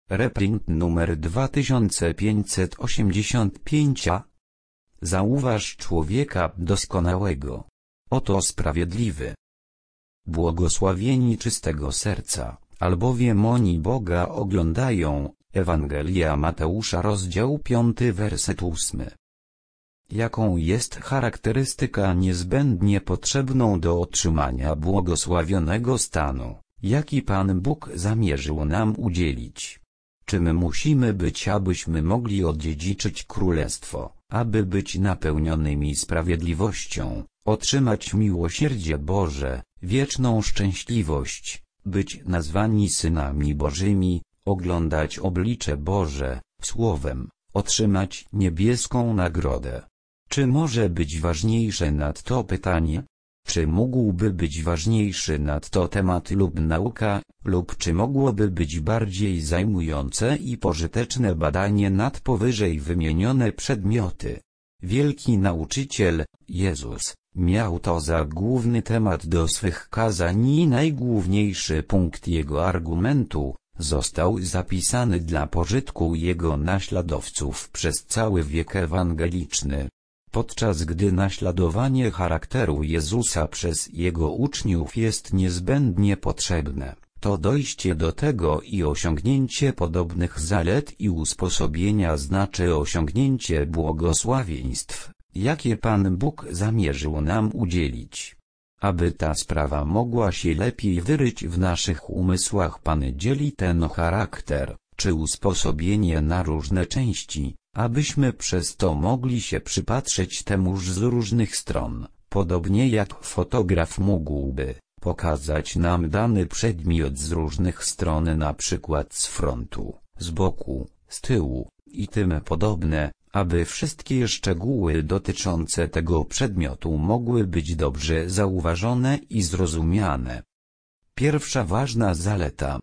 Reprint numer 2585. Zauważ człowieka doskonałego. Oto sprawiedliwy. Błogosławieni czystego serca, albowiem oni Boga oglądają. Ewangelia Mateusza, rozdział 5, werset 8. Jaką jest charakterystyka niezbędnie potrzebną do otrzymania błogosławionego stanu, jaki Pan Bóg zamierzył nam udzielić? Czym musimy być, abyśmy mogli odziedziczyć królestwo, aby być napełnionymi sprawiedliwością, otrzymać miłosierdzie Boże, wieczną szczęśliwość, być nazwani synami Bożymi, oglądać oblicze Boże, słowem, otrzymać niebieską nagrodę? Czy może być ważniejsze nadto pytanie? Czy mógłby być ważniejszy nadto temat lub nauka, lub czy mogłoby być bardziej zajmujące i pożyteczne badanie nad powyżej wymienione przedmioty? Wielki nauczyciel, Jezus, miał to za główny temat do swych kazań i najgłówniejszy punkt jego argumentu został zapisany dla pożytku jego naśladowców przez cały wiek ewangeliczny. Podczas gdy naśladowanie charakteru Jezusa przez Jego uczniów jest niezbędnie potrzebne, to dojście do tego i osiągnięcie podobnych zalet i usposobienia znaczy osiągnięcie błogosławieństw, jakie Pan Bóg zamierzył nam udzielić. Aby ta sprawa mogła się lepiej wyryć w naszych umysłach, Pan dzieli ten charakter, czy usposobienie na różne części, abyśmy przez to mogli się przypatrzeć temuż z różnych stron, podobnie jak fotograf mógłby pokazać nam dany przedmiot z różnych stron, na przykład z frontu, z boku, z tyłu i tym podobne, aby wszystkie szczegóły dotyczące tego przedmiotu mogły być dobrze zauważone i zrozumiane. Pierwsza ważna zaleta.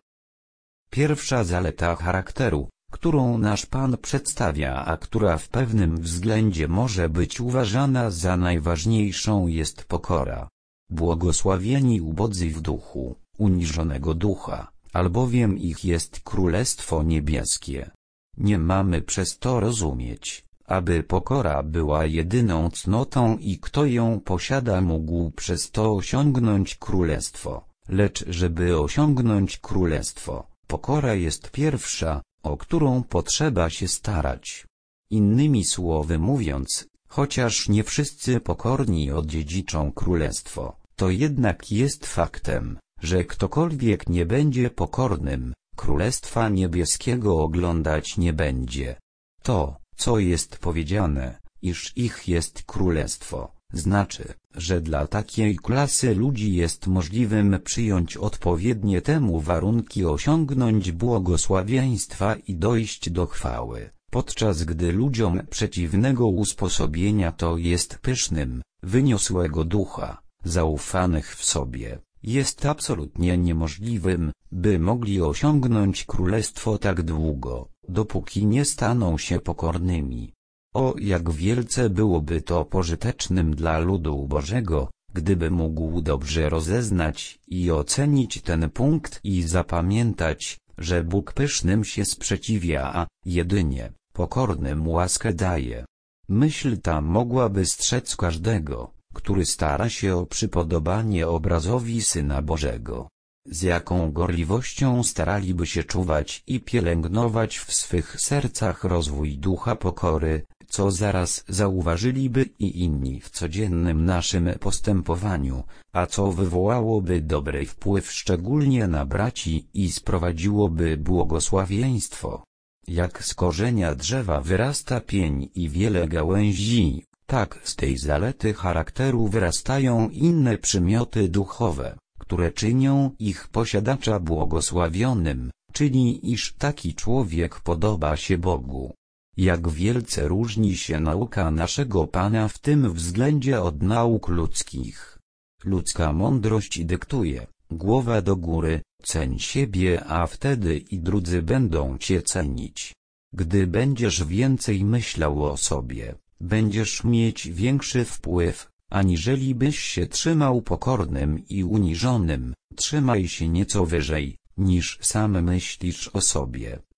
Pierwsza zaleta charakteru, którą nasz Pan przedstawia, a która w pewnym względzie może być uważana za najważniejszą, jest pokora. Błogosławieni ubodzy w duchu, uniżonego ducha, albowiem ich jest Królestwo Niebieskie. Nie mamy przez to rozumieć, aby pokora była jedyną cnotą i kto ją posiada mógł przez to osiągnąć królestwo, lecz żeby osiągnąć królestwo, pokora jest pierwsza, o którą potrzeba się starać. Innymi słowy mówiąc, chociaż nie wszyscy pokorni odziedziczą królestwo, to jednak jest faktem, że ktokolwiek nie będzie pokornym, Królestwa Niebieskiego oglądać nie będzie. To, co jest powiedziane, iż ich jest królestwo, znaczy, że dla takiej klasy ludzi jest możliwym przyjąć odpowiednie temu warunki, osiągnąć błogosławieństwa i dojść do chwały, podczas gdy ludziom przeciwnego usposobienia, to jest pysznym, wyniosłego ducha, zaufanych w sobie, jest absolutnie niemożliwym, by mogli osiągnąć królestwo tak długo, dopóki nie staną się pokornymi. O, jak wielce byłoby to pożytecznym dla ludu Bożego, gdyby mógł dobrze rozeznać i ocenić ten punkt i zapamiętać, że Bóg pysznym się sprzeciwia, a jedynie pokornym łaskę daje. Myśl ta mogłaby strzec każdego, który stara się o przypodobanie obrazowi Syna Bożego. Z jaką gorliwością staraliby się czuwać i pielęgnować w swych sercach rozwój ducha pokory, co zaraz zauważyliby i inni w codziennym naszym postępowaniu, a co wywołałoby dobry wpływ szczególnie na braci i sprowadziłoby błogosławieństwo. Jak z korzenia drzewa wyrasta pień i wiele gałęzi, tak z tej zalety charakteru wyrastają inne przymioty duchowe, które czynią ich posiadacza błogosławionym, czyli iż taki człowiek podoba się Bogu. Jak wielce różni się nauka naszego Pana w tym względzie od nauk ludzkich. Ludzka mądrość dyktuje, głowa do góry, ceń siebie, a wtedy i drudzy będą cię cenić. Gdy będziesz więcej myślał o sobie, będziesz mieć większy wpływ, aniżeli byś się trzymał pokornym i uniżonym. Trzymaj się nieco wyżej, niż sam myślisz o sobie,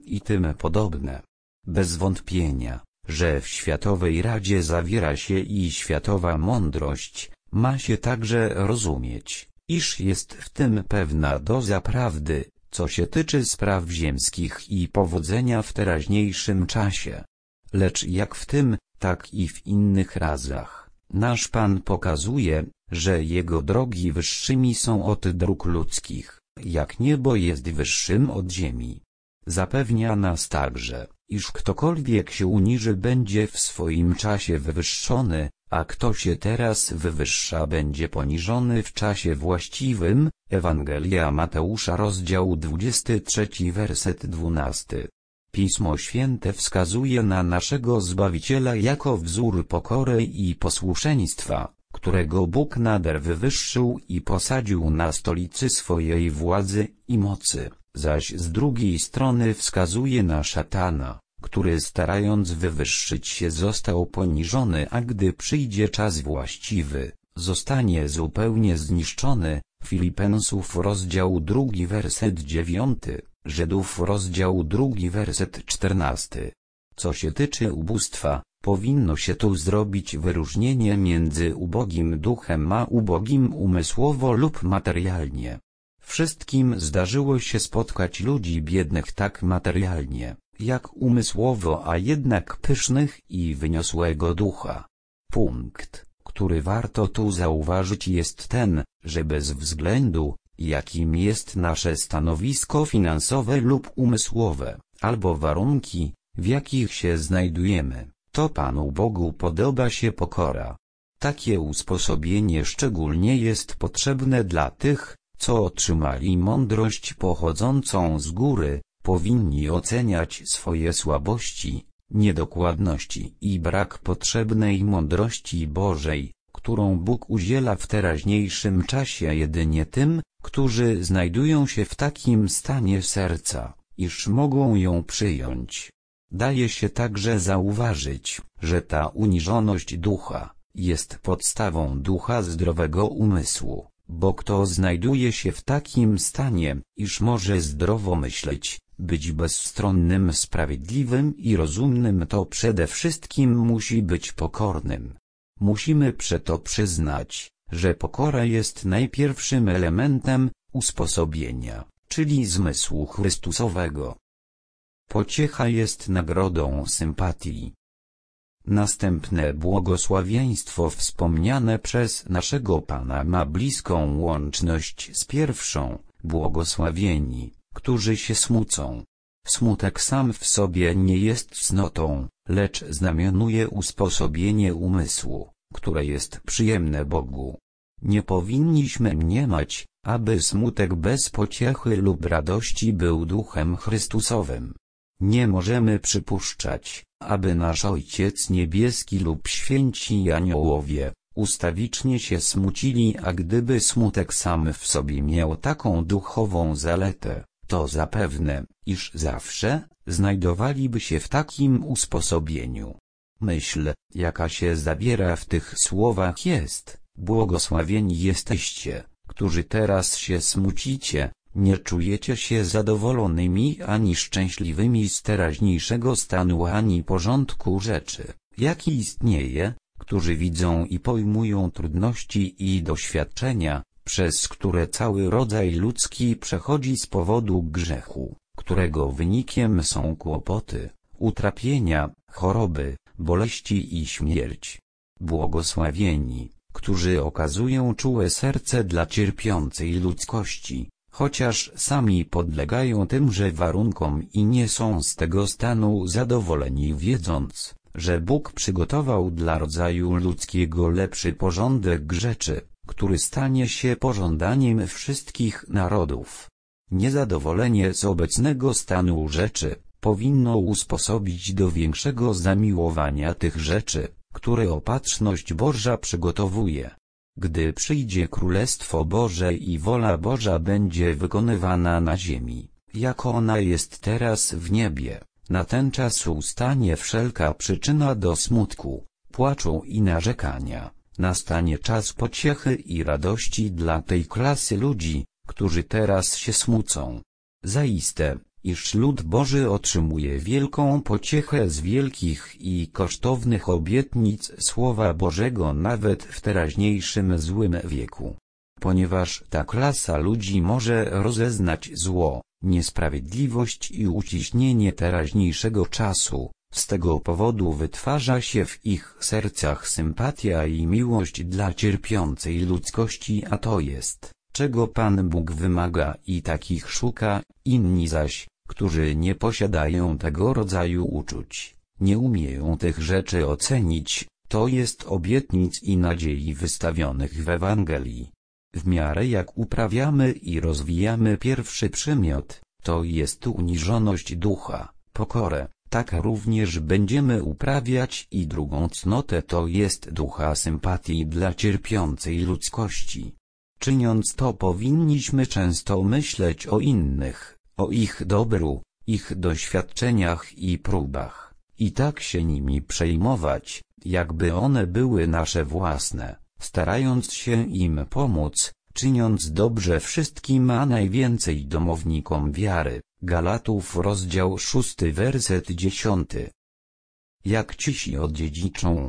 i tym podobne. Bez wątpienia, że w Światowej Radzie zawiera się i światowa mądrość, ma się także rozumieć, iż jest w tym pewna doza prawdy, co się tyczy spraw ziemskich i powodzenia w teraźniejszym czasie. Lecz jak w tym, tak i w innych razach, nasz Pan pokazuje, że Jego drogi wyższymi są od dróg ludzkich, jak niebo jest wyższym od ziemi. Zapewnia nas także, iż ktokolwiek się uniży, będzie w swoim czasie wywyższony, a kto się teraz wywyższa, będzie poniżony w czasie właściwym. Ewangelia Mateusza, rozdział 23, werset 12. Pismo Święte wskazuje na naszego Zbawiciela jako wzór pokory i posłuszeństwa, którego Bóg nader wywyższył i posadził na stolicy swojej władzy i mocy, zaś z drugiej strony wskazuje na szatana, który starając wywyższyć się został poniżony, a gdy przyjdzie czas właściwy, zostanie zupełnie zniszczony. Filipensów, rozdział 2, werset 9, Żydów, rozdział 2, werset 14. Co się tyczy ubóstwa, powinno się tu zrobić wyróżnienie między ubogim duchem a ubogim umysłowo lub materialnie. Wszystkim zdarzyło się spotkać ludzi biednych tak materialnie, jak umysłowo, a jednak pysznych i wyniosłego ducha. Punkt, który warto tu zauważyć, jest ten, że bez względu, jakim jest nasze stanowisko finansowe lub umysłowe, albo warunki, w jakich się znajdujemy, to Panu Bogu podoba się pokora. Takie usposobienie szczególnie jest potrzebne dla tych, co otrzymali mądrość pochodzącą z góry, powinni oceniać swoje słabości, niedokładności i brak potrzebnej mądrości Bożej, którą Bóg udziela w teraźniejszym czasie jedynie tym, którzy znajdują się w takim stanie serca, iż mogą ją przyjąć. Daje się także zauważyć, że ta uniżoność ducha jest podstawą ducha zdrowego umysłu, bo kto znajduje się w takim stanie, iż może zdrowo myśleć, być bezstronnym, sprawiedliwym i rozumnym, to przede wszystkim musi być pokornym. Musimy przeto przyznać, że pokora jest najpierwszym elementem usposobienia, czyli zmysłu Chrystusowego. Pociecha jest nagrodą sympatii. Następne błogosławieństwo wspomniane przez naszego Pana ma bliską łączność z pierwszą: błogosławieni, którzy się smucą. Smutek sam w sobie nie jest cnotą, lecz znamionuje usposobienie umysłu, które jest przyjemne Bogu. Nie powinniśmy mniemać, aby smutek bez pociechy lub radości był duchem Chrystusowym. Nie możemy przypuszczać, aby nasz Ojciec Niebieski lub święci aniołowie ustawicznie się smucili, a gdyby smutek sam w sobie miał taką duchową zaletę, to zapewne, iż zawsze znajdowaliby się w takim usposobieniu. Myśl, jaka się zabiera w tych słowach, jest: błogosławieni jesteście, którzy teraz się smucicie, nie czujecie się zadowolonymi ani szczęśliwymi z teraźniejszego stanu ani porządku rzeczy, jaki istnieje, którzy widzą i pojmują trudności i doświadczenia, przez które cały rodzaj ludzki przechodzi z powodu grzechu, którego wynikiem są kłopoty, utrapienia, choroby, boleści i śmierć. Błogosławieni, którzy okazują czułe serce dla cierpiącej ludzkości, chociaż sami podlegają tymże warunkom i nie są z tego stanu zadowoleni, wiedząc, że Bóg przygotował dla rodzaju ludzkiego lepszy porządek rzeczy, który stanie się pożądaniem wszystkich narodów. Niezadowolenie z obecnego stanu rzeczy powinno usposobić do większego zamiłowania tych rzeczy, które opatrzność Boża przygotowuje. Gdy przyjdzie Królestwo Boże i wola Boża będzie wykonywana na ziemi, jak ona jest teraz w niebie, na ten czas ustanie wszelka przyczyna do smutku, płaczu i narzekania. Nastanie czas pociechy i radości dla tej klasy ludzi, którzy teraz się smucą. Zaiste, iż lud Boży otrzymuje wielką pociechę z wielkich i kosztownych obietnic Słowa Bożego nawet w teraźniejszym złym wieku. Ponieważ ta klasa ludzi może rozeznać zło, niesprawiedliwość i uciśnienie teraźniejszego czasu, z tego powodu wytwarza się w ich sercach sympatia i miłość dla cierpiącej ludzkości, a to jest, czego Pan Bóg wymaga i takich szuka. Inni zaś, którzy nie posiadają tego rodzaju uczuć, nie umieją tych rzeczy ocenić, to jest obietnic i nadziei wystawionych w Ewangelii. W miarę jak uprawiamy i rozwijamy pierwszy przymiot, to jest uniżoność ducha, pokorę, tak również będziemy uprawiać i drugą cnotę, to jest ducha sympatii dla cierpiącej ludzkości. Czyniąc to powinniśmy często myśleć o innych, o ich dobru, ich doświadczeniach i próbach, i tak się nimi przejmować, jakby one były nasze własne, starając się im pomóc, czyniąc dobrze wszystkim, a najwięcej domownikom wiary. Galatów rozdział 6 werset 10. Jak cisi odziedziczą.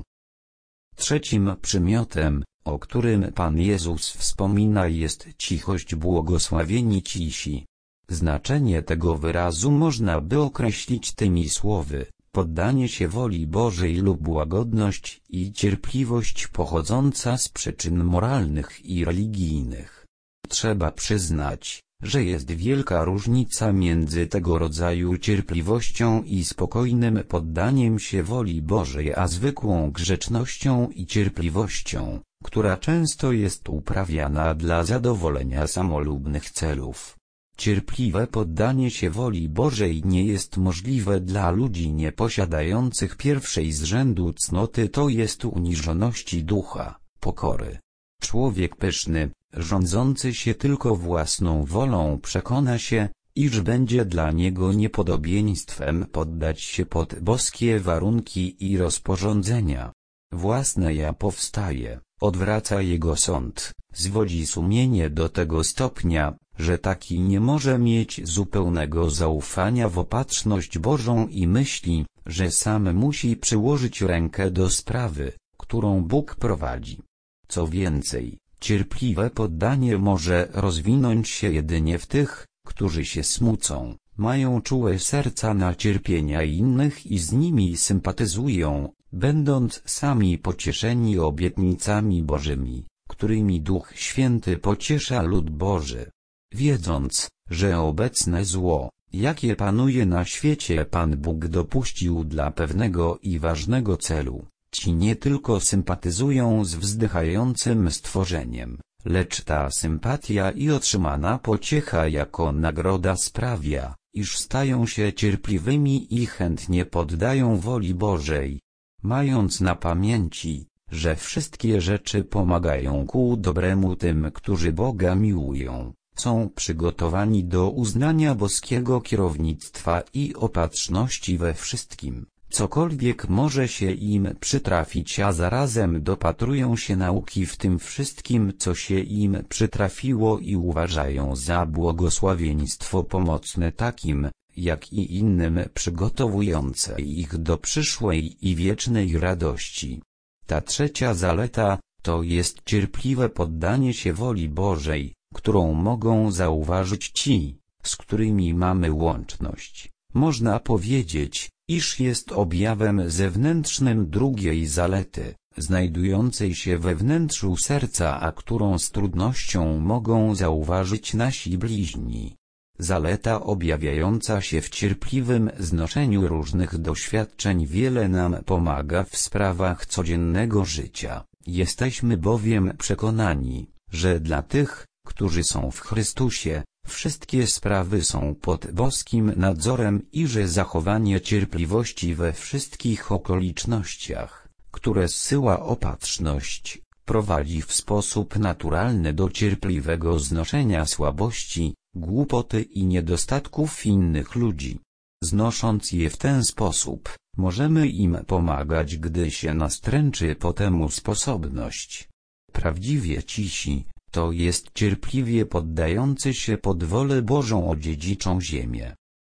Trzecim przymiotem, o którym Pan Jezus wspomina, jest cichość. Błogosławieni cisi. Znaczenie tego wyrazu można by określić tymi słowy: poddanie się woli Bożej lub łagodność i cierpliwość pochodząca z przyczyn moralnych i religijnych. Trzeba przyznać, że jest wielka różnica między tego rodzaju cierpliwością i spokojnym poddaniem się woli Bożej, a zwykłą grzecznością i cierpliwością, która często jest uprawiana dla zadowolenia samolubnych celów. Cierpliwe poddanie się woli Bożej nie jest możliwe dla ludzi nieposiadających pierwszej z rzędu cnoty, to jest uniżoności ducha, pokory. Człowiek pyszny, rządzący się tylko własną wolą, przekona się, iż będzie dla niego niepodobieństwem poddać się pod boskie warunki i rozporządzenia. Własne ja powstaje, odwraca jego sąd, zwodzi sumienie do tego stopnia, że taki nie może mieć zupełnego zaufania w opatrzność Bożą i myśli, że sam musi przyłożyć rękę do sprawy, którą Bóg prowadzi. Co więcej, cierpliwe poddanie może rozwinąć się jedynie w tych, którzy się smucą, mają czułe serca na cierpienia innych i z nimi sympatyzują, będąc sami pocieszeni obietnicami Bożymi, którymi Duch Święty pociesza lud Boży. Wiedząc, że obecne zło, jakie panuje na świecie, Pan Bóg dopuścił dla pewnego i ważnego celu, ci nie tylko sympatyzują z wzdychającym stworzeniem, lecz ta sympatia i otrzymana pociecha jako nagroda sprawia, iż stają się cierpliwymi i chętnie poddają woli Bożej, mając na pamięci, że wszystkie rzeczy pomagają ku dobremu tym, którzy Boga miłują, są przygotowani do uznania boskiego kierownictwa i opatrzności we wszystkim, cokolwiek może się im przytrafić, a zarazem dopatrują się nauki w tym wszystkim, co się im przytrafiło, i uważają za błogosławieństwo pomocne takim, jak i innym, przygotowujące ich do przyszłej i wiecznej radości. Ta trzecia zaleta, to jest cierpliwe poddanie się woli Bożej, którą mogą zauważyć ci, z którymi mamy łączność. Można powiedzieć, iż jest objawem zewnętrznym drugiej zalety, znajdującej się we wnętrzu serca, a którą z trudnością mogą zauważyć nasi bliźni. Zaleta objawiająca się w cierpliwym znoszeniu różnych doświadczeń wiele nam pomaga w sprawach codziennego życia. Jesteśmy bowiem przekonani, że dla tych, którzy są w Chrystusie, wszystkie sprawy są pod boskim nadzorem i że zachowanie cierpliwości we wszystkich okolicznościach, które zsyła opatrzność, prowadzi w sposób naturalny do cierpliwego znoszenia słabości, głupoty i niedostatków innych ludzi. Znosząc je w ten sposób, możemy im pomagać, gdy się nastręczy po temu sposobność. Prawdziwie cisi, to jest cierpliwie poddający się pod wolę Bożą odziedziczą ziemię.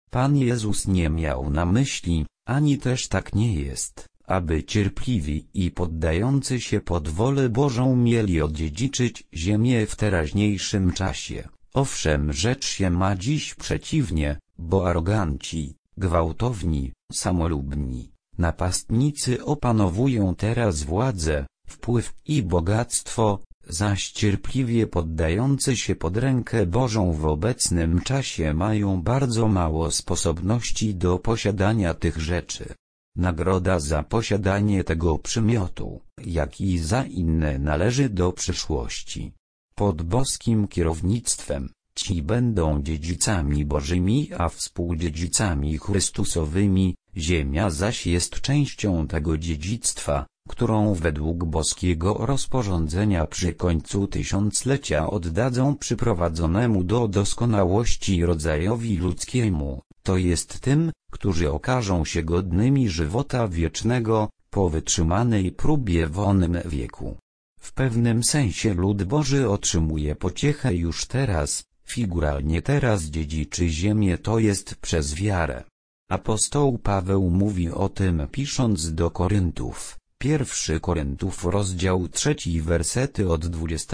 Pan Jezus nie miał na myśli, ani też tak nie jest, aby cierpliwi i poddający się pod wolę Bożą mieli odziedziczyć ziemię w teraźniejszym czasie. Owszem, rzecz się ma dziś przeciwnie, bo aroganci, gwałtowni, samolubni, napastnicy opanowują teraz władzę, wpływ i bogactwo, zaś cierpliwie poddający się pod rękę Bożą w obecnym czasie mają bardzo mało sposobności do posiadania tych rzeczy. Nagroda za posiadanie tego przymiotu, jak i za inne należy do przyszłości. Pod boskim kierownictwem, ci będą dziedzicami Bożymi, a współdziedzicami Chrystusowymi, ziemia zaś jest częścią tego dziedzictwa, którą według boskiego rozporządzenia przy końcu tysiąclecia oddadzą przyprowadzonemu do doskonałości rodzajowi ludzkiemu, to jest tym, którzy okażą się godnymi żywota wiecznego, po wytrzymanej próbie w onym wieku. W pewnym sensie lud Boży otrzymuje pociechę już teraz, figuralnie teraz dziedziczy ziemię, to jest przez wiarę. Apostoł Paweł mówi o tym, pisząc do Koryntów. 1 Koryntów rozdział 3 wersety od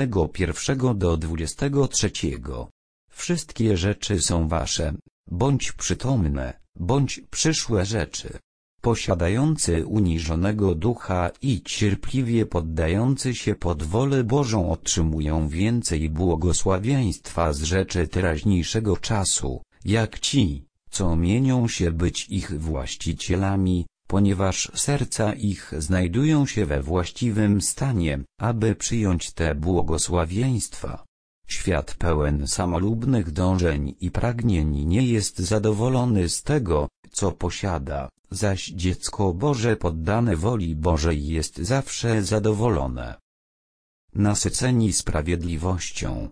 21 do 23. Wszystkie rzeczy są wasze, bądź przytomne, bądź przyszłe rzeczy. Posiadający uniżonego ducha i cierpliwie poddający się pod wolę Bożą otrzymują więcej błogosławieństwa z rzeczy teraźniejszego czasu, jak ci, co mienią się być ich właścicielami, ponieważ serca ich znajdują się we właściwym stanie, aby przyjąć te błogosławieństwa. Świat pełen samolubnych dążeń i pragnień nie jest zadowolony z tego, co posiada, zaś dziecko Boże poddane woli Bożej jest zawsze zadowolone. Nasyceni sprawiedliwością.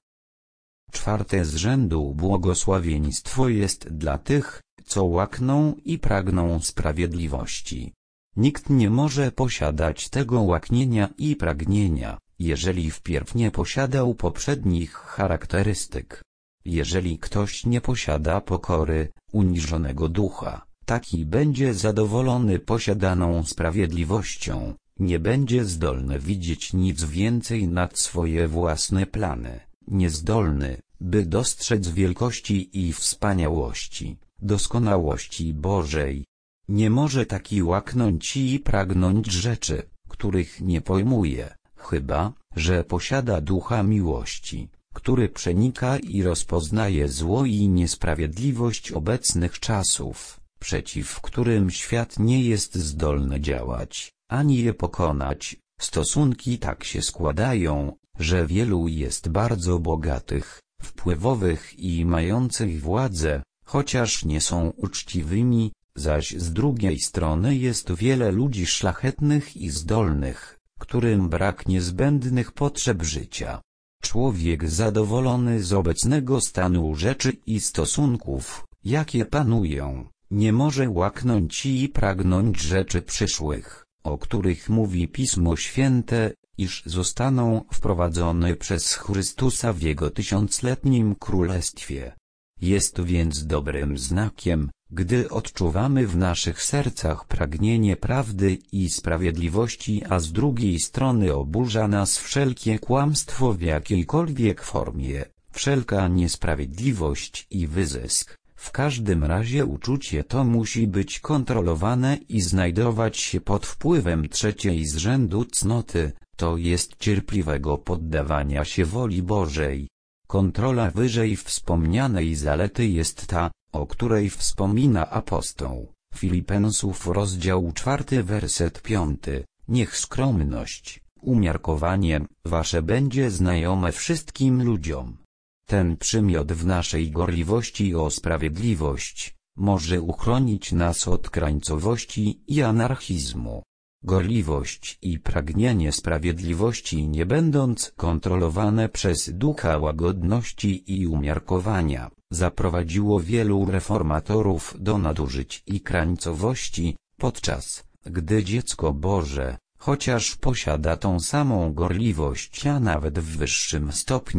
4. z rzędu błogosławieństwo jest dla tych, co łakną i pragną sprawiedliwości. Nikt nie może posiadać tego łaknienia i pragnienia, jeżeli wpierw nie posiadał poprzednich charakterystyk. Jeżeli ktoś nie posiada pokory, uniżonego ducha, taki będzie zadowolony posiadaną sprawiedliwością, nie będzie zdolny widzieć nic więcej nad swoje własne plany, niezdolny, by dostrzec wielkości i wspaniałości, doskonałości Bożej. Nie może taki łaknąć i pragnąć rzeczy, których nie pojmuje, chyba że posiada ducha miłości, który przenika i rozpoznaje zło i niesprawiedliwość obecnych czasów, przeciw którym świat nie jest zdolny działać, ani je pokonać. Stosunki tak się składają, że wielu jest bardzo bogatych, wpływowych i mających władzę, chociaż nie są uczciwymi, zaś z drugiej strony jest wiele ludzi szlachetnych i zdolnych, którym brak niezbędnych potrzeb życia. Człowiek zadowolony z obecnego stanu rzeczy i stosunków, jakie panują, nie może łaknąć i pragnąć rzeczy przyszłych, o których mówi Pismo Święte, iż zostaną wprowadzone przez Chrystusa w Jego tysiącletnim królestwie. Jest więc dobrym znakiem, gdy odczuwamy w naszych sercach pragnienie prawdy i sprawiedliwości, a z drugiej strony oburza nas wszelkie kłamstwo w jakiejkolwiek formie, wszelka niesprawiedliwość i wyzysk. W każdym razie uczucie to musi być kontrolowane i znajdować się pod wpływem trzeciej z rzędu cnoty, to jest cierpliwego poddawania się woli Bożej. Kontrola wyżej wspomnianej zalety jest ta, o której wspomina apostoł. Filipensów rozdział 4 werset 5. Niech skromność, umiarkowanie wasze będzie znajome wszystkim ludziom. Ten przymiot w naszej gorliwości o sprawiedliwość może uchronić nas od krańcowości i anarchizmu. Gorliwość i pragnienie sprawiedliwości, nie będąc kontrolowane przez ducha łagodności i umiarkowania, zaprowadziło wielu reformatorów do nadużyć i krańcowości, podczas gdy dziecko Boże, chociaż posiada tą samą gorliwość, a nawet w wyższym stopniu,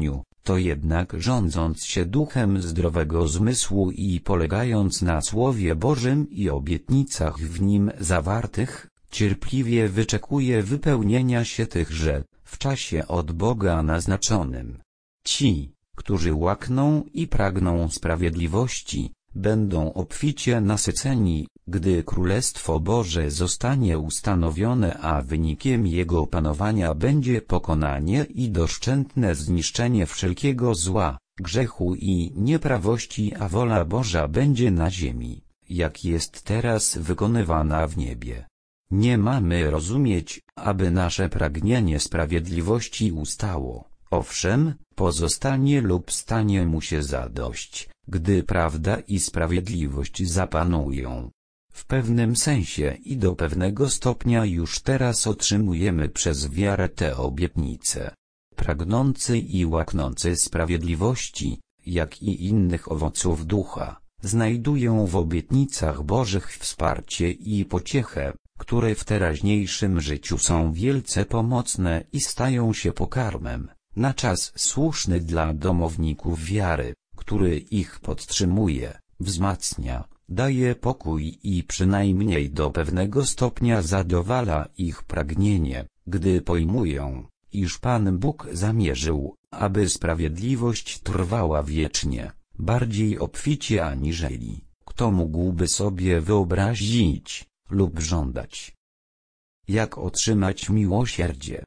to jednak rządząc się duchem zdrowego zmysłu i polegając na Słowie Bożym i obietnicach w nim zawartych, cierpliwie wyczekuje wypełnienia się tychże, w czasie od Boga naznaczonym. Ci, którzy łakną i pragną sprawiedliwości, będą obficie nasyceni, gdy Królestwo Boże zostanie ustanowione, a wynikiem jego panowania będzie pokonanie i doszczętne zniszczenie wszelkiego zła, grzechu i nieprawości, a wola Boża będzie na ziemi, jak jest teraz wykonywana w niebie. Nie mamy rozumieć, aby nasze pragnienie sprawiedliwości ustało. Owszem, pozostanie lub stanie mu się zadość, gdy prawda i sprawiedliwość zapanują. W pewnym sensie i do pewnego stopnia już teraz otrzymujemy przez wiarę te obietnice. Pragnący i łaknący sprawiedliwości, jak i innych owoców ducha, znajdują w obietnicach Bożych wsparcie i pociechę, które w teraźniejszym życiu są wielce pomocne i stają się pokarmem, na czas słuszny dla domowników wiary, który ich podtrzymuje, wzmacnia, daje pokój i przynajmniej do pewnego stopnia zadowala ich pragnienie, gdy pojmują, iż Pan Bóg zamierzył, aby sprawiedliwość trwała wiecznie, bardziej obficie aniżeli kto mógłby sobie wyobrazić lub żądać. Jak otrzymać miłosierdzie?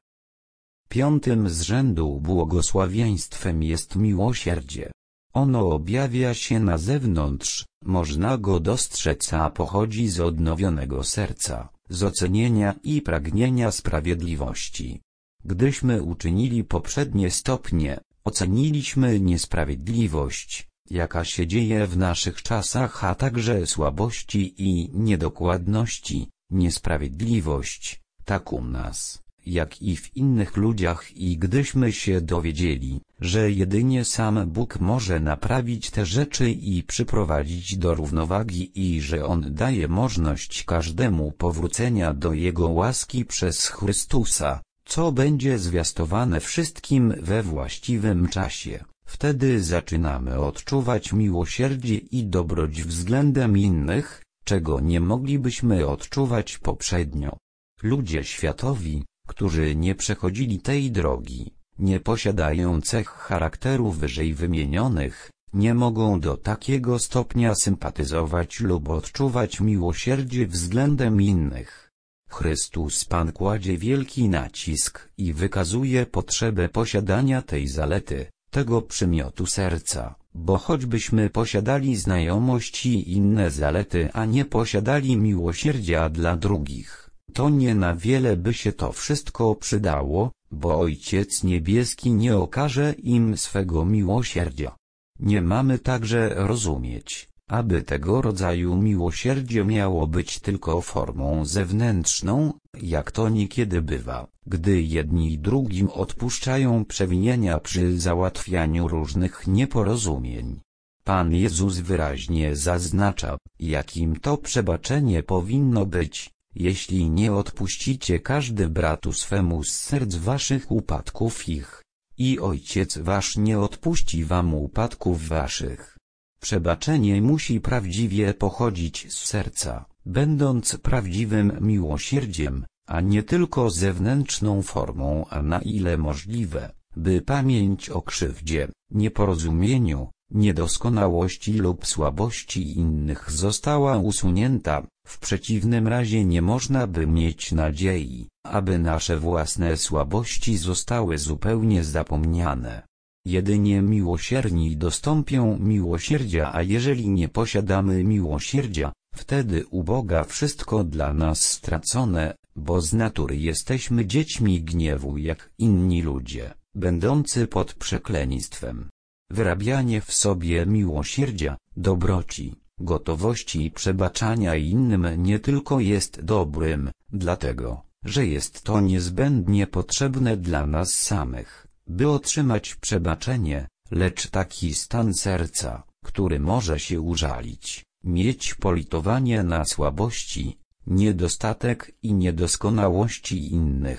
Piątym z rzędu błogosławieństwem jest miłosierdzie. Ono objawia się na zewnątrz, można go dostrzec, a pochodzi z odnowionego serca, z ocenienia i pragnienia sprawiedliwości. Gdyśmy uczynili poprzednie stopnie, oceniliśmy niesprawiedliwość, jaka się dzieje w naszych czasach, a także słabości i niedokładności, niesprawiedliwość, tak u nas, jak i w innych ludziach, i gdyśmy się dowiedzieli, że jedynie sam Bóg może naprawić te rzeczy i przyprowadzić do równowagi i że On daje możliwość każdemu powrócenia do Jego łaski przez Chrystusa, co będzie zwiastowane wszystkim we właściwym czasie, wtedy zaczynamy odczuwać miłosierdzie i dobroć względem innych, czego nie moglibyśmy odczuwać poprzednio. Ludzie światowi, którzy nie przechodzili tej drogi, nie posiadają cech charakteru wyżej wymienionych, nie mogą do takiego stopnia sympatyzować lub odczuwać miłosierdzie względem innych. Chrystus Pan kładzie wielki nacisk i wykazuje potrzebę posiadania tej zalety, tego przymiotu serca, bo choćbyśmy posiadali znajomość i inne zalety, a nie posiadali miłosierdzia dla drugich, to nie na wiele by się to wszystko przydało, bo Ojciec Niebieski nie okaże im swego miłosierdzia. Nie mamy także rozumieć, aby tego rodzaju miłosierdzie miało być tylko formą zewnętrzną, jak to niekiedy bywa, gdy jedni drugim odpuszczają przewinienia przy załatwianiu różnych nieporozumień. Pan Jezus wyraźnie zaznacza, jakim to przebaczenie powinno być: jeśli nie odpuścicie każdy bratu swemu z serc waszych upadków ich, i Ojciec wasz nie odpuści wam upadków waszych. Przebaczenie musi prawdziwie pochodzić z serca, będąc prawdziwym miłosierdziem, a nie tylko zewnętrzną formą, a na ile możliwe, by pamięć o krzywdzie, nieporozumieniu, niedoskonałości lub słabości innych została usunięta. W przeciwnym razie nie można by mieć nadziei, aby nasze własne słabości zostały zupełnie zapomniane. Jedynie miłosierni dostąpią miłosierdzia, a jeżeli nie posiadamy miłosierdzia, wtedy u Boga wszystko dla nas stracone, bo z natury jesteśmy dziećmi gniewu jak inni ludzie, będący pod przekleństwem. Wyrabianie w sobie miłosierdzia, dobroci, gotowości i przebaczania innym nie tylko jest dobrym, dlatego, że jest to niezbędnie potrzebne dla nas samych, by otrzymać przebaczenie, lecz taki stan serca, który może się użalić, mieć politowanie na słabości, niedostatek i niedoskonałości innych,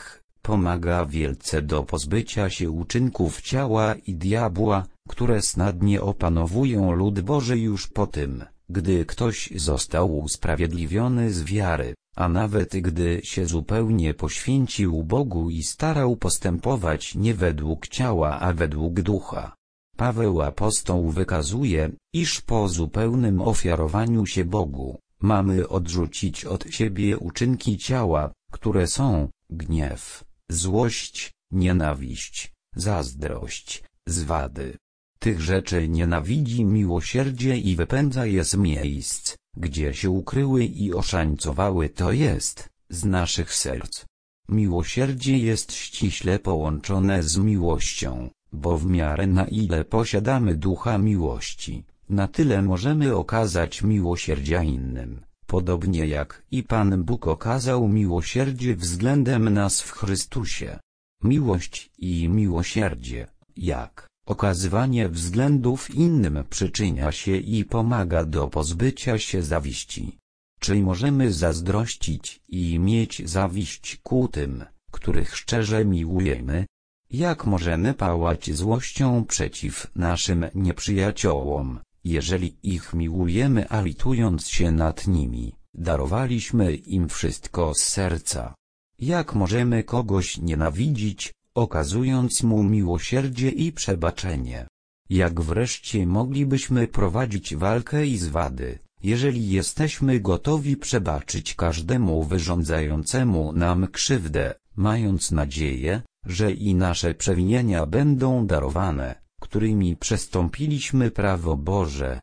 pomaga wielce do pozbycia się uczynków ciała i diabła, które snadnie opanowują lud Boży już po tym, gdy ktoś został usprawiedliwiony z wiary, a nawet gdy się zupełnie poświęcił Bogu i starał postępować nie według ciała, a według ducha. Paweł apostoł wykazuje, iż po zupełnym ofiarowaniu się Bogu, mamy odrzucić od siebie uczynki ciała, które są gniew, złość, nienawiść, zazdrość, zwady. Tych rzeczy nienawidzi miłosierdzie i wypędza je z miejsc, gdzie się ukryły i oszańcowały, to jest, z naszych serc. Miłosierdzie jest ściśle połączone z miłością, bo w miarę na ile posiadamy ducha miłości, na tyle możemy okazać miłosierdzia innym, podobnie jak i Pan Bóg okazał miłosierdzie względem nas w Chrystusie. Miłość i miłosierdzie, jak okazywanie względów innym, przyczynia się i pomaga do pozbycia się zawiści. Czy możemy zazdrościć i mieć zawiść ku tym, których szczerze miłujemy? Jak możemy pałać złością przeciw naszym nieprzyjaciołom, jeżeli ich miłujemy, a litując się nad nimi, darowaliśmy im wszystko z serca? Jak możemy kogoś nienawidzić, okazując mu miłosierdzie i przebaczenie? Jak wreszcie moglibyśmy prowadzić walkę i zwady, jeżeli jesteśmy gotowi przebaczyć każdemu wyrządzającemu nam krzywdę, mając nadzieję, że i nasze przewinienia będą darowane, którymi przestąpiliśmy prawo Boże?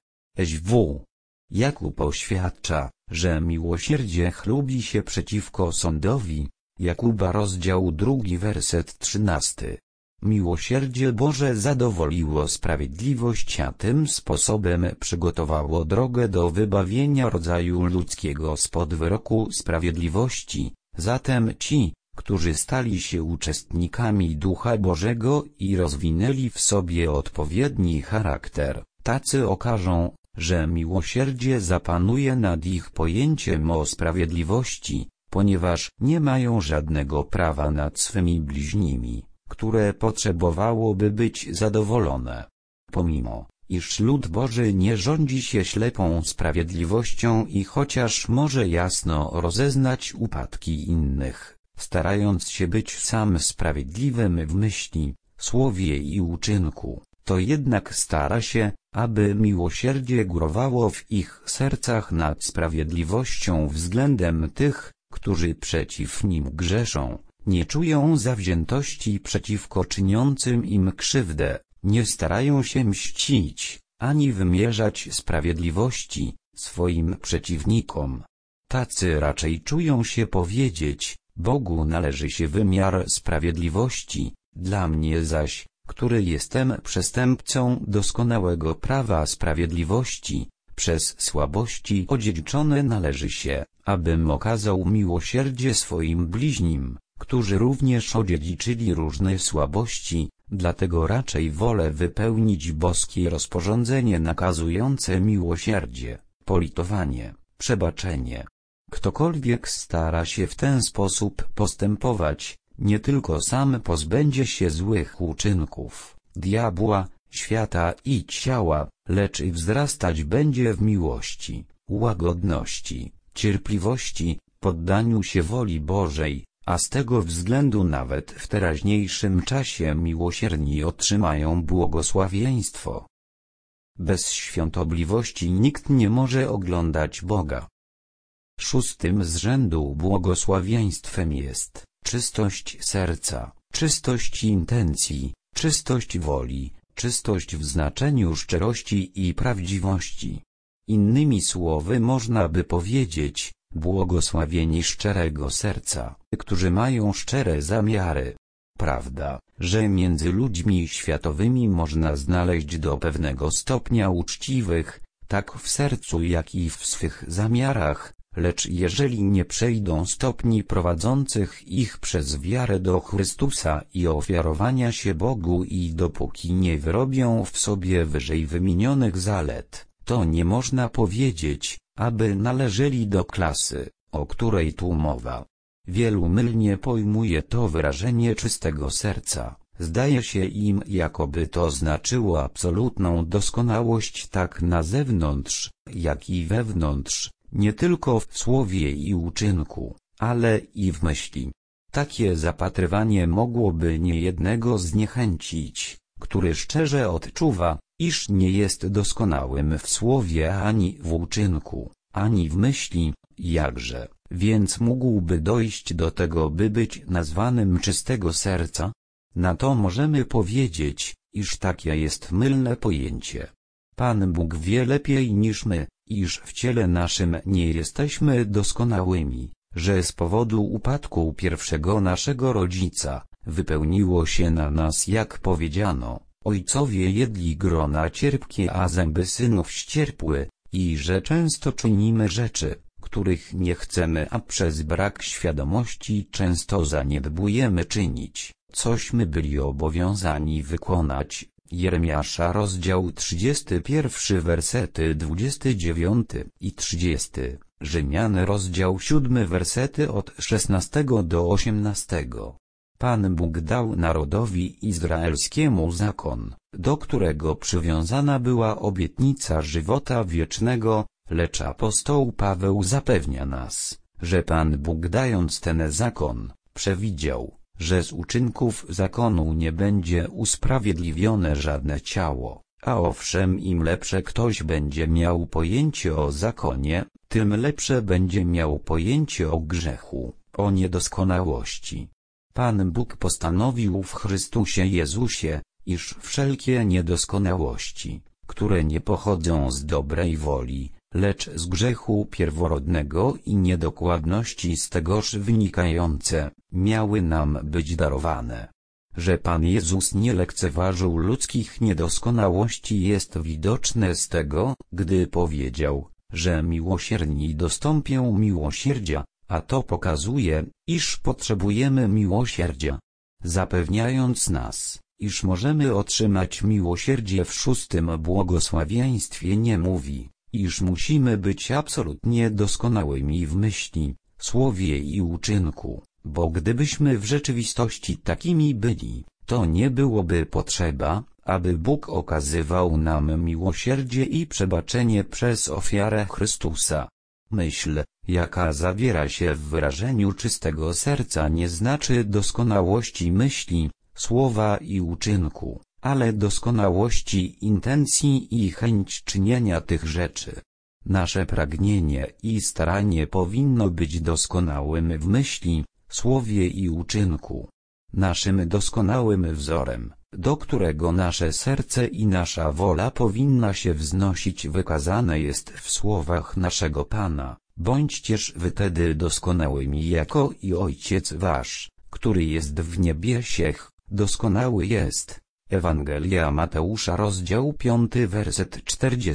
SW. Jakub oświadcza, że miłosierdzie chlubi się przeciwko sądowi. Jakuba rozdział 2 werset 13. Miłosierdzie Boże zadowoliło sprawiedliwość, a tym sposobem przygotowało drogę do wybawienia rodzaju ludzkiego spod wyroku sprawiedliwości. Zatem ci, którzy stali się uczestnikami Ducha Bożego i rozwinęli w sobie odpowiedni charakter, tacy okażą, że miłosierdzie zapanuje nad ich pojęciem o sprawiedliwości, ponieważ nie mają żadnego prawa nad swymi bliźnimi, które potrzebowałoby być zadowolone. Pomimo, iż lud Boży nie rządzi się ślepą sprawiedliwością i chociaż może jasno rozeznać upadki innych, starając się być sam sprawiedliwym w myśli, słowie i uczynku, to jednak stara się, aby miłosierdzie górowało w ich sercach nad sprawiedliwością względem tych, którzy przeciw nim grzeszą, nie czują zawziętości przeciwko czyniącym im krzywdę, nie starają się mścić, ani wymierzać sprawiedliwości swoim przeciwnikom. Tacy raczej czują się powiedzieć: Bogu należy się wymiar sprawiedliwości, dla mnie zaś, który jestem przestępcą doskonałego prawa sprawiedliwości, przez słabości odziedziczone należy się, abym okazał miłosierdzie swoim bliźnim, którzy również odziedziczyli różne słabości, dlatego raczej wolę wypełnić boskie rozporządzenie nakazujące miłosierdzie, politowanie, przebaczenie. Ktokolwiek stara się w ten sposób postępować, nie tylko sam pozbędzie się złych uczynków, diabła, świata i ciała, lecz i wzrastać będzie w miłości, łagodności, cierpliwości, poddaniu się woli Bożej, a z tego względu nawet w teraźniejszym czasie miłosierni otrzymają błogosławieństwo. Bez świątobliwości nikt nie może oglądać Boga. 6. z rzędu błogosławieństwem jest czystość serca, czystość intencji, czystość woli, czystość w znaczeniu szczerości i prawdziwości. Innymi słowy można by powiedzieć, błogosławieni szczerego serca, którzy mają szczere zamiary. Prawda, że między ludźmi światowymi można znaleźć do pewnego stopnia uczciwych, tak w sercu jak i w swych zamiarach, lecz jeżeli nie przejdą stopni prowadzących ich przez wiarę do Chrystusa i ofiarowania się Bogu i dopóki nie wyrobią w sobie wyżej wymienionych zalet, to nie można powiedzieć, aby należeli do klasy, o której tu mowa. Wielu mylnie pojmuje to wyrażenie czystego serca. Zdaje się im, jakoby to znaczyło absolutną doskonałość tak na zewnątrz, jak i wewnątrz, nie tylko w słowie i uczynku, ale i w myśli. Takie zapatrywanie mogłoby niejednego zniechęcić, który szczerze odczuwa, iż nie jest doskonałym w słowie ani w uczynku, ani w myśli, jakże, więc mógłby dojść do tego, by być nazwanym czystego serca? Na to możemy powiedzieć, iż takie jest mylne pojęcie. Pan Bóg wie lepiej niż my, iż w ciele naszym nie jesteśmy doskonałymi, że z powodu upadku pierwszego naszego rodzica, wypełniło się na nas, jak powiedziano, ojcowie jedli grona cierpkie, a zęby synów ścierpły, i że często czynimy rzeczy, których nie chcemy, a przez brak świadomości często zaniedbujemy czynić, cośmy byli obowiązani wykonać. Jeremiasza rozdział 31 wersety 29 i 30, Rzymian rozdział 7 wersety od 16 do 18. Pan Bóg dał narodowi izraelskiemu zakon, do którego przywiązana była obietnica żywota wiecznego, lecz apostoł Paweł zapewnia nas, że Pan Bóg, dając ten zakon, przewidział, że z uczynków zakonu nie będzie usprawiedliwione żadne ciało, a owszem, im lepsze ktoś będzie miał pojęcie o zakonie, tym lepsze będzie miał pojęcie o grzechu, o niedoskonałości. Pan Bóg postanowił w Chrystusie Jezusie, iż wszelkie niedoskonałości, które nie pochodzą z dobrej woli, lecz z grzechu pierworodnego i niedokładności z tegoż wynikające, miały nam być darowane. Że Pan Jezus nie lekceważył ludzkich niedoskonałości, jest widoczne z tego, gdy powiedział, że miłosierni dostąpią miłosierdzia, a to pokazuje, iż potrzebujemy miłosierdzia, zapewniając nas, iż możemy otrzymać miłosierdzie w 6. błogosławieństwie nie mówi, iż musimy być absolutnie doskonałymi w myśli, słowie i uczynku, bo gdybyśmy w rzeczywistości takimi byli, to nie byłoby potrzeba, aby Bóg okazywał nam miłosierdzie i przebaczenie przez ofiarę Chrystusa. Myśl, jaka zawiera się w wyrażeniu czystego serca, nie znaczy doskonałości myśli, słowa i uczynku, ale doskonałości intencji i chęć czynienia tych rzeczy. Nasze pragnienie i staranie powinno być doskonałym w myśli, słowie i uczynku. Naszym doskonałym wzorem, do którego nasze serce i nasza wola powinna się wznosić, wykazane jest w słowach naszego Pana: bądźcież wy tedy doskonałymi, jako i Ojciec wasz, który jest w niebiesiech, doskonały jest. Ewangelia Mateusza rozdział 5 werset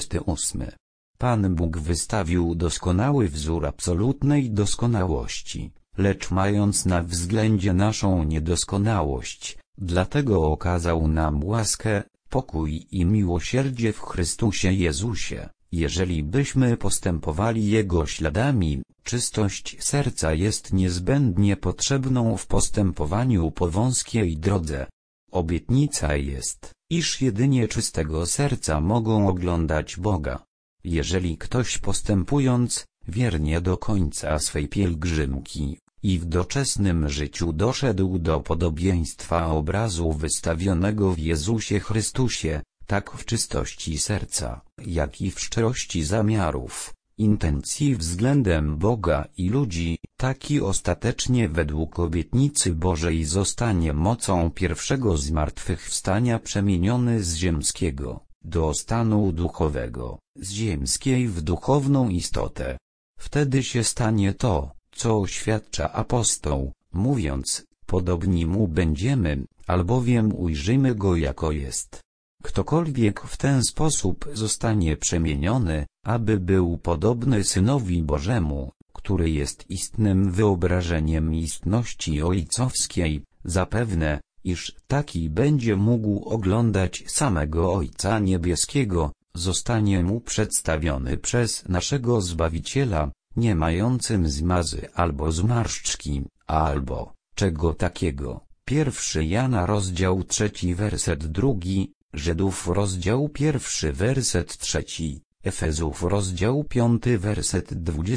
48. Pan Bóg wystawił doskonały wzór absolutnej doskonałości, lecz mając na względzie naszą niedoskonałość, dlatego okazał nam łaskę, pokój i miłosierdzie w Chrystusie Jezusie. Jeżeli byśmy postępowali Jego śladami, czystość serca jest niezbędnie potrzebną w postępowaniu po wąskiej drodze. Obietnica jest, iż jedynie czystego serca mogą oglądać Boga. Jeżeli ktoś postępując wiernie do końca swej pielgrzymki i w doczesnym życiu doszedł do podobieństwa obrazu wystawionego w Jezusie Chrystusie, tak w czystości serca, jak i w szczerości zamiarów, intencji względem Boga i ludzi, taki ostatecznie według obietnicy Bożej zostanie mocą pierwszego zmartwychwstania przemieniony z ziemskiego do stanu duchowego, z ziemskiej w duchowną istotę. Wtedy się stanie to, co oświadcza apostoł, mówiąc: podobni mu będziemy, albowiem ujrzymy go jako jest. Ktokolwiek w ten sposób zostanie przemieniony, aby był podobny Synowi Bożemu, który jest istnym wyobrażeniem istności ojcowskiej, zapewne, iż taki będzie mógł oglądać samego Ojca Niebieskiego, zostanie mu przedstawiony przez naszego Zbawiciela, nie mającym zmazy albo zmarszczki, albo czego takiego. 1 Jana rozdział 3 werset 2, Żydów rozdział 1 werset 3, Efezów rozdział 5 werset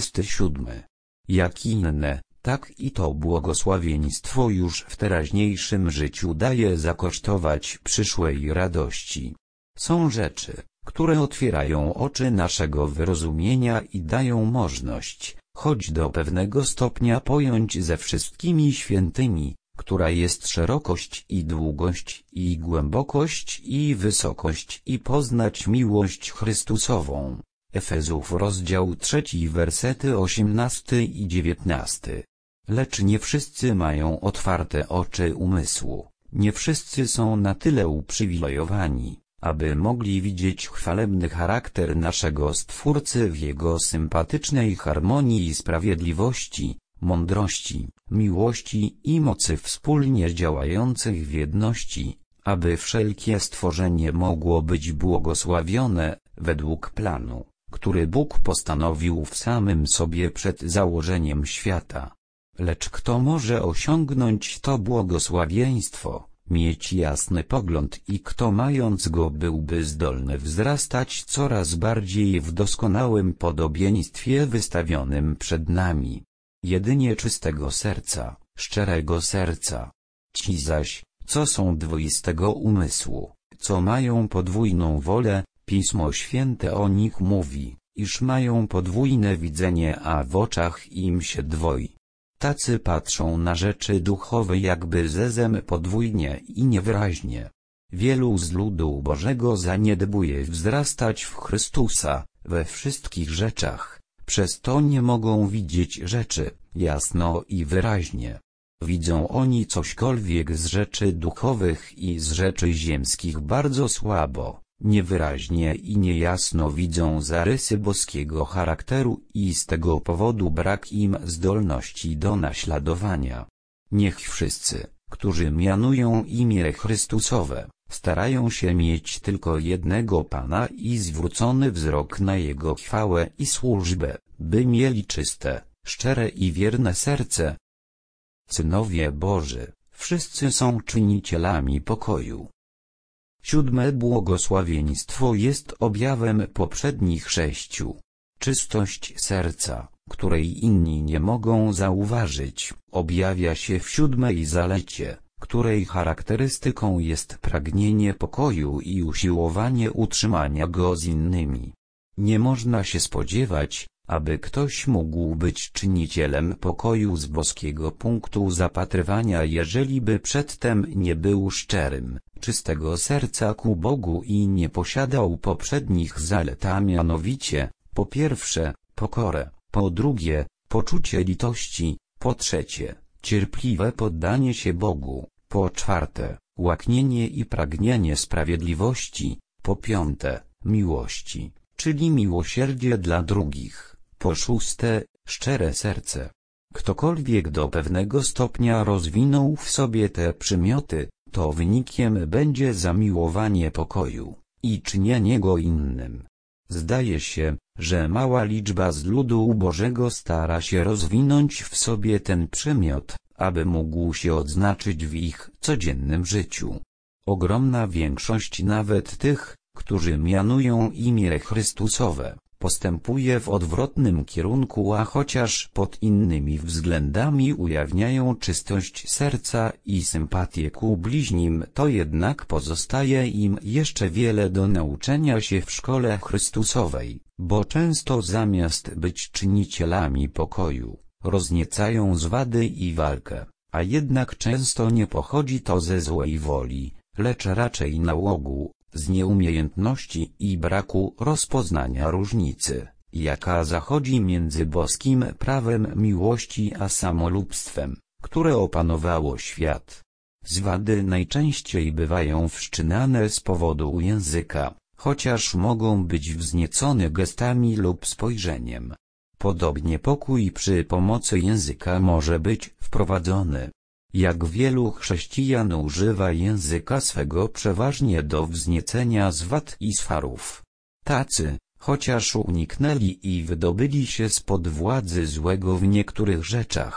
27. Jak inne, tak i to błogosławieństwo już w teraźniejszym życiu daje zakosztować przyszłej radości. Są rzeczy, które otwierają oczy naszego wyrozumienia i dają możliwość, choć do pewnego stopnia pojąć ze wszystkimi świętymi, która jest szerokość i długość i głębokość i wysokość i poznać miłość Chrystusową. Efezów rozdział 3 wersety 18 i 19. Lecz nie wszyscy mają otwarte oczy umysłu, nie wszyscy są na tyle uprzywilejowani, aby mogli widzieć chwalebny charakter naszego Stwórcy w Jego sympatycznej harmonii i sprawiedliwości, mądrości, miłości i mocy wspólnie działających w jedności, aby wszelkie stworzenie mogło być błogosławione, według planu, który Bóg postanowił w samym sobie przed założeniem świata. Lecz kto może osiągnąć to błogosławieństwo, mieć jasny pogląd i kto mając go byłby zdolny wzrastać coraz bardziej w doskonałym podobieństwie wystawionym przed nami? Jedynie czystego serca, szczerego serca. Ci zaś, co są dwoistego umysłu, co mają podwójną wolę, Pismo Święte o nich mówi, iż mają podwójne widzenie, a w oczach im się dwoi. Tacy patrzą na rzeczy duchowe jakby zezem podwójnie i niewyraźnie. Wielu z ludu Bożego zaniedbuje wzrastać w Chrystusa, we wszystkich rzeczach, przez to nie mogą widzieć rzeczy jasno i wyraźnie. Widzą oni cośkolwiek z rzeczy duchowych i z rzeczy ziemskich bardzo słabo, niewyraźnie i niejasno widzą zarysy boskiego charakteru i z tego powodu brak im zdolności do naśladowania. Niech wszyscy, którzy mianują imię Chrystusowe, starają się mieć tylko jednego Pana i zwrócony wzrok na Jego chwałę i służbę, by mieli czyste, szczere i wierne serce. Synowie Boży, wszyscy są czynicielami pokoju. 7. Błogosławieństwo jest objawem poprzednich 6. Czystość serca, której inni nie mogą zauważyć, objawia się w 7. zalecie, której charakterystyką jest pragnienie pokoju i usiłowanie utrzymania go z innymi. Nie można się spodziewać, aby ktoś mógł być czynicielem pokoju z boskiego punktu zapatrywania, jeżeli by przedtem nie był szczerym, czystego serca ku Bogu i nie posiadał poprzednich zalet, a mianowicie, po pierwsze, pokorę, po drugie, poczucie litości, po trzecie, cierpliwe poddanie się Bogu, po czwarte, łaknienie i pragnienie sprawiedliwości, po piąte, miłości, czyli miłosierdzie dla drugich. Po szóste, szczere serce. Ktokolwiek do pewnego stopnia rozwinął w sobie te przymioty, to wynikiem będzie zamiłowanie pokoju i czynienie go innym. Zdaje się, że mała liczba z ludu Bożego stara się rozwinąć w sobie ten przymiot, aby mógł się odznaczyć w ich codziennym życiu. Ogromna większość nawet tych, którzy mianują imię Chrystusowe, postępuje w odwrotnym kierunku, a chociaż pod innymi względami ujawniają czystość serca i sympatię ku bliźnim, to jednak pozostaje im jeszcze wiele do nauczenia się w szkole Chrystusowej, bo często zamiast być czynicielami pokoju, rozniecają zwady i walkę, a jednak często nie pochodzi to ze złej woli, lecz raczej nałogu, z nieumiejętności i braku rozpoznania różnicy, jaka zachodzi między boskim prawem miłości a samolubstwem, które opanowało świat. Zwady najczęściej bywają wszczynane z powodu języka, chociaż mogą być wzniecone gestami lub spojrzeniem. Podobnie pokój przy pomocy języka może być wprowadzony. Jak wielu chrześcijan używa języka swego przeważnie do wzniecenia zwad i swarów. Tacy, chociaż uniknęli i wydobyli się spod władzy złego w niektórych rzeczach,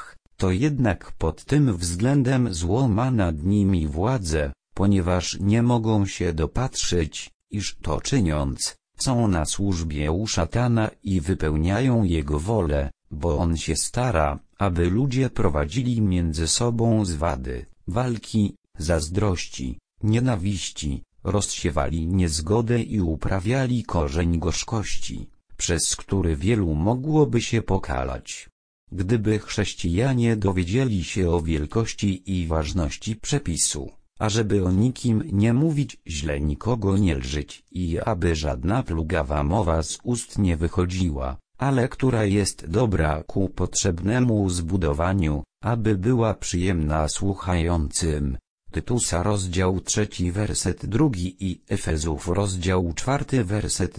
to jednak pod tym względem zło ma nad nimi władzę, ponieważ nie mogą się dopatrzyć, iż to czyniąc, są na służbie u szatana i wypełniają jego wolę, bo on się stara, aby ludzie prowadzili między sobą zwady, walki, zazdrości, nienawiści, rozsiewali niezgodę i uprawiali korzeń gorzkości, przez który wielu mogłoby się pokalać. Gdyby chrześcijanie dowiedzieli się o wielkości i ważności przepisu, ażeby o nikim nie mówić źle, nikogo nie lżyć i aby żadna plugawa mowa z ust nie wychodziła, ale która jest dobra ku potrzebnemu zbudowaniu, aby była przyjemna słuchającym. Tytusa rozdział 3 werset 2 i Efezów rozdział 4 werset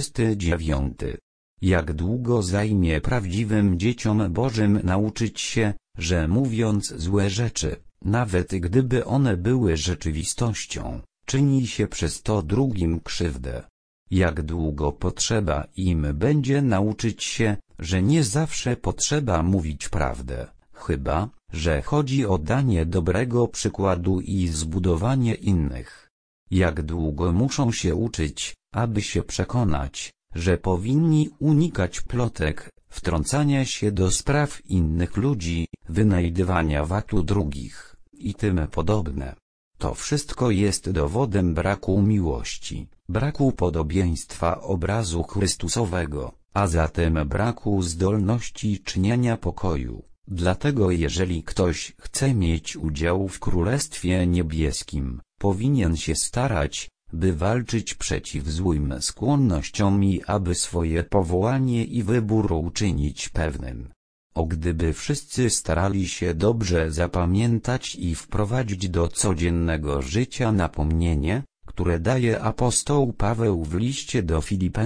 29. Jak długo zajmie prawdziwym dzieciom Bożym nauczyć się, że mówiąc złe rzeczy, nawet gdyby one były rzeczywistością, czyni się przez to drugim krzywdę? Jak długo potrzeba im będzie nauczyć się, że nie zawsze potrzeba mówić prawdę, chyba że chodzi o danie dobrego przykładu i zbudowanie innych? Jak długo muszą się uczyć, aby się przekonać, że powinni unikać plotek, wtrącania się do spraw innych ludzi, wynajdywania watu drugich i tym podobne? To wszystko jest dowodem braku miłości, braku podobieństwa obrazu Chrystusowego, a zatem braku zdolności czynienia pokoju. Dlatego jeżeli ktoś chce mieć udział w Królestwie Niebieskim, powinien się starać, by walczyć przeciw złym skłonnościom i aby swoje powołanie i wybór uczynić pewnym. O gdyby wszyscy starali się dobrze zapamiętać i wprowadzić do codziennego życia napomnienie, które daje apostoł Paweł w liście do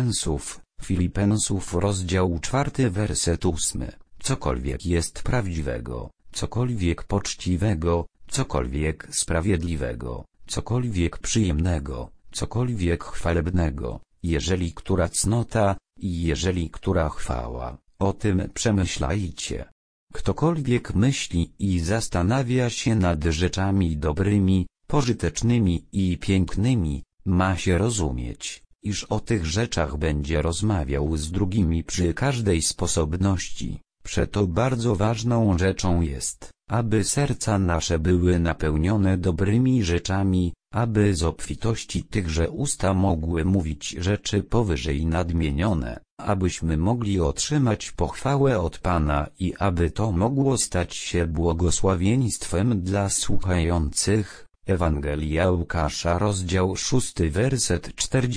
Filipensów rozdział 4 werset 8. Cokolwiek jest prawdziwego, cokolwiek poczciwego, cokolwiek sprawiedliwego, cokolwiek przyjemnego, cokolwiek chwalebnego, jeżeli która cnota i jeżeli która chwała, o tym przemyślajcie. Ktokolwiek myśli i zastanawia się nad rzeczami dobrymi, pożytecznymi i pięknymi, ma się rozumieć, iż o tych rzeczach będzie rozmawiał z drugimi przy każdej sposobności. Przeto bardzo ważną rzeczą jest, aby serca nasze były napełnione dobrymi rzeczami, aby z obfitości tychże usta mogły mówić rzeczy powyżej nadmienione, abyśmy mogli otrzymać pochwałę od Pana i aby to mogło stać się błogosławieństwem dla słuchających. Ewangelia Łukasza rozdział 6 werset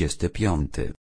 45.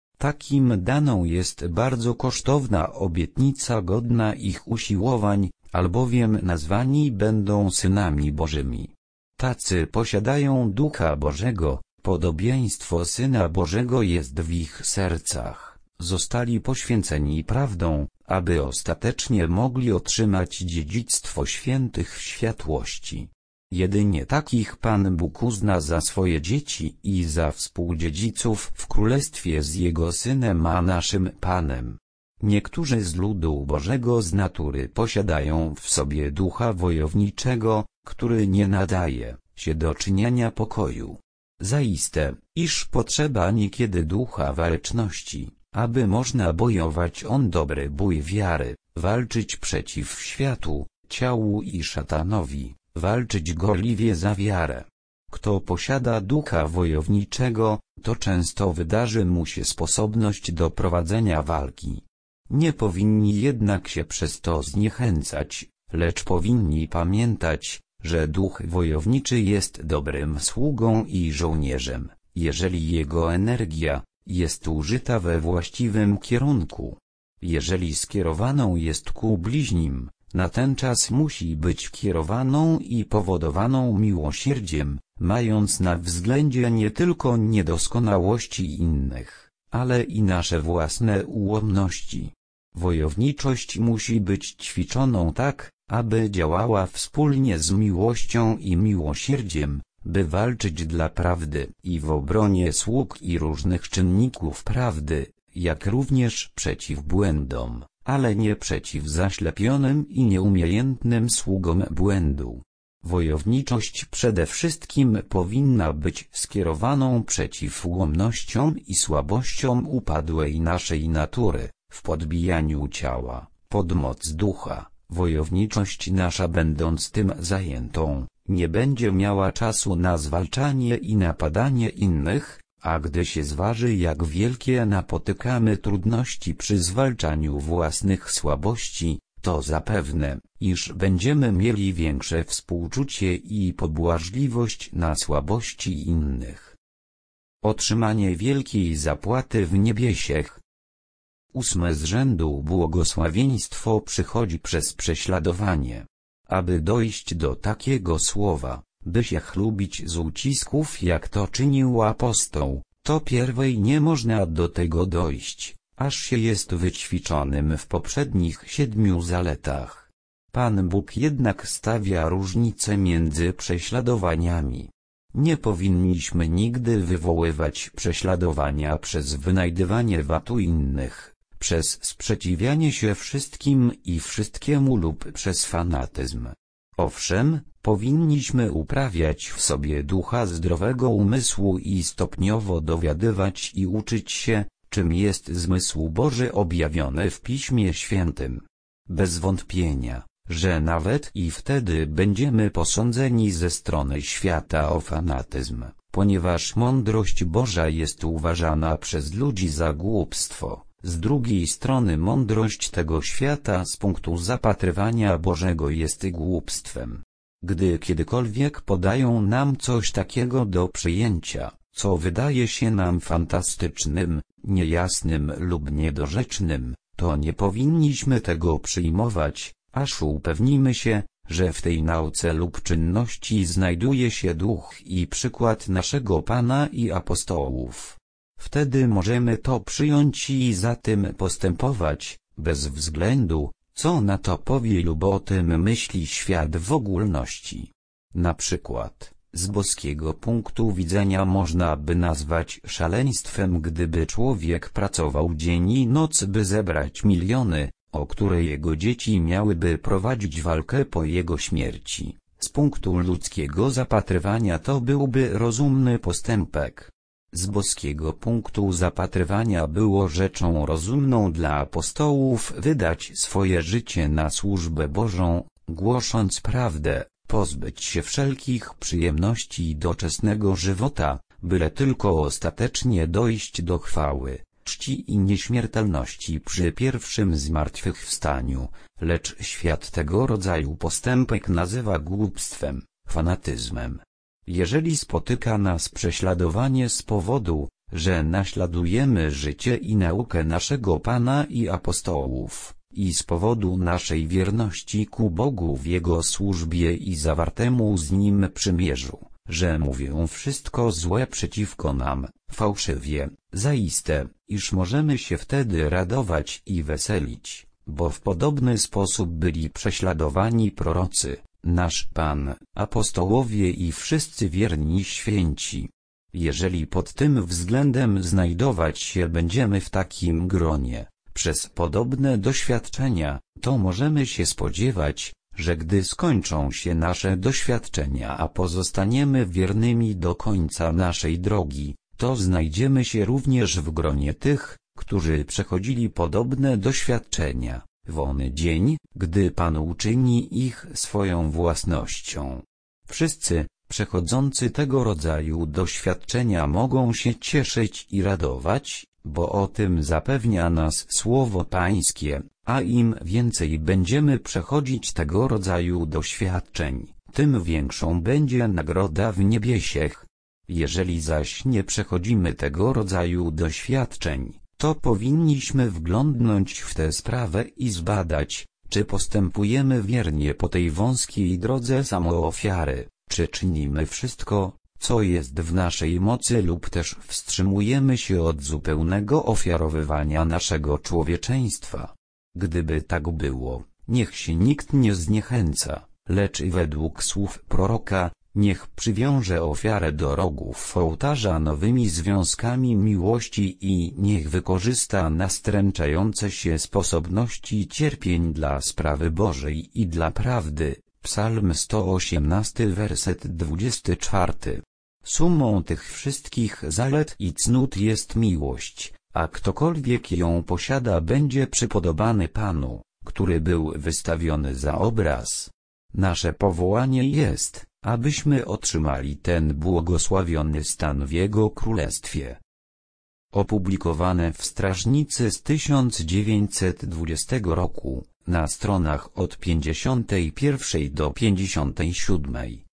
Takim daną jest bardzo kosztowna obietnica godna ich usiłowań, albowiem nazwani będą synami Bożymi. Tacy posiadają Ducha Bożego, podobieństwo Syna Bożego jest w ich sercach, zostali poświęceni prawdą, aby ostatecznie mogli otrzymać dziedzictwo świętych w światłości. Jedynie takich Pan Bóg uzna za swoje dzieci i za współdziedziców w królestwie z Jego Synem a naszym Panem. Niektórzy z ludu Bożego z natury posiadają w sobie ducha wojowniczego, który nie nadaje się do czynienia pokoju. Zaiste, iż potrzeba niekiedy ducha waleczności, aby można bojować on dobry bój wiary, walczyć przeciw światu, ciału i szatanowi, walczyć gorliwie za wiarę. Kto posiada ducha wojowniczego, to często wydarzy mu się sposobność do prowadzenia walki. Nie powinni jednak się przez to zniechęcać, lecz powinni pamiętać, że duch wojowniczy jest dobrym sługą i żołnierzem, jeżeli jego energia jest użyta we właściwym kierunku. Jeżeli skierowaną jest ku bliźnim, na ten czas musi być kierowaną i powodowaną miłosierdziem, mając na względzie nie tylko niedoskonałości innych, ale i nasze własne ułomności. Wojowniczość musi być ćwiczoną tak, aby działała wspólnie z miłością i miłosierdziem, by walczyć dla prawdy i w obronie sług i różnych czynników prawdy, jak również przeciw błędom, ale nie przeciw zaślepionym i nieumiejętnym sługom błędu. Wojowniczość przede wszystkim powinna być skierowaną przeciw ułomnościom i słabościom upadłej naszej natury, w podbijaniu ciała, pod moc ducha. Wojowniczość nasza, będąc tym zajętą, nie będzie miała czasu na zwalczanie i napadanie innych, a gdy się zważy, jak wielkie napotykamy trudności przy zwalczaniu własnych słabości, to zapewne, iż będziemy mieli większe współczucie i pobłażliwość na słabości innych. Otrzymanie wielkiej zapłaty w niebiesiech. 8 z rzędu błogosławieństwo przychodzi przez prześladowanie. Aby dojść do takiego słowa, by się chlubić z ucisków, jak to czynił apostoł, to pierwej nie można do tego dojść, aż się jest wyćwiczonym w poprzednich 7 zaletach. Pan Bóg jednak stawia różnicę między prześladowaniami. Nie powinniśmy nigdy wywoływać prześladowania przez wynajdywanie wad innych, przez sprzeciwianie się wszystkim i wszystkiemu lub przez fanatyzm. Owszem, powinniśmy uprawiać w sobie ducha zdrowego umysłu i stopniowo dowiadywać i uczyć się, czym jest zmysł Boży objawiony w Piśmie Świętym. Bez wątpienia, że nawet i wtedy będziemy posądzeni ze strony świata o fanatyzm, ponieważ mądrość Boża jest uważana przez ludzi za głupstwo. Z drugiej strony mądrość tego świata z punktu zapatrywania Bożego jest głupstwem. Gdy kiedykolwiek podają nam coś takiego do przyjęcia, co wydaje się nam fantastycznym, niejasnym lub niedorzecznym, to nie powinniśmy tego przyjmować, aż upewnimy się, że w tej nauce lub czynności znajduje się duch i przykład naszego Pana i apostołów. Wtedy możemy to przyjąć i za tym postępować, bez względu, co na to powie lub o tym myśli świat w ogólności. Na przykład, z boskiego punktu widzenia można by nazwać szaleństwem, gdyby człowiek pracował dzień i noc, by zebrać miliony, o które jego dzieci miałyby prowadzić walkę po jego śmierci. Z punktu ludzkiego zapatrywania to byłby rozumny postępek. Z boskiego punktu zapatrywania było rzeczą rozumną dla apostołów wydać swoje życie na służbę Bożą, głosząc prawdę, pozbyć się wszelkich przyjemności doczesnego żywota, byle tylko ostatecznie dojść do chwały, czci i nieśmiertelności przy pierwszym zmartwychwstaniu, lecz świat tego rodzaju postępek nazywa głupstwem, fanatyzmem. Jeżeli spotyka nas prześladowanie z powodu, że naśladujemy życie i naukę naszego Pana i apostołów, i z powodu naszej wierności ku Bogu w Jego służbie i zawartemu z Nim przymierzu, że mówią wszystko złe przeciwko nam, fałszywie, zaiste, iż możemy się wtedy radować i weselić, bo w podobny sposób byli prześladowani prorocy, nasz Pan, apostołowie i wszyscy wierni święci. Jeżeli pod tym względem znajdować się będziemy w takim gronie, przez podobne doświadczenia, to możemy się spodziewać, że gdy skończą się nasze doświadczenia, a pozostaniemy wiernymi do końca naszej drogi, to znajdziemy się również w gronie tych, którzy przechodzili podobne doświadczenia, w ony dzień, gdy Pan uczyni ich swoją własnością. Wszyscy, przechodzący tego rodzaju doświadczenia, mogą się cieszyć i radować, bo o tym zapewnia nas Słowo Pańskie, a im więcej będziemy przechodzić tego rodzaju doświadczeń, tym większą będzie nagroda w niebiesiech. Jeżeli zaś nie przechodzimy tego rodzaju doświadczeń, to powinniśmy wglądnąć w tę sprawę i zbadać, czy postępujemy wiernie po tej wąskiej drodze samoofiary, czy czynimy wszystko, co jest w naszej mocy, lub też wstrzymujemy się od zupełnego ofiarowywania naszego człowieczeństwa. Gdyby tak było, niech się nikt nie zniechęca, lecz według słów proroka, Niech przywiąże ofiarę do rogów ołtarza nowymi związkami miłości i niech wykorzysta nastręczające się sposobności cierpień dla sprawy Bożej i dla prawdy. Psalm 118, werset 24. Sumą tych wszystkich zalet i cnót jest miłość, a ktokolwiek ją posiada, będzie przypodobany Panu, który był wystawiony za obraz. Nasze powołanie jest, abyśmy otrzymali ten błogosławiony stan w Jego Królestwie. Opublikowane w Strażnicy z 1920 roku, na stronach od 51 do 57.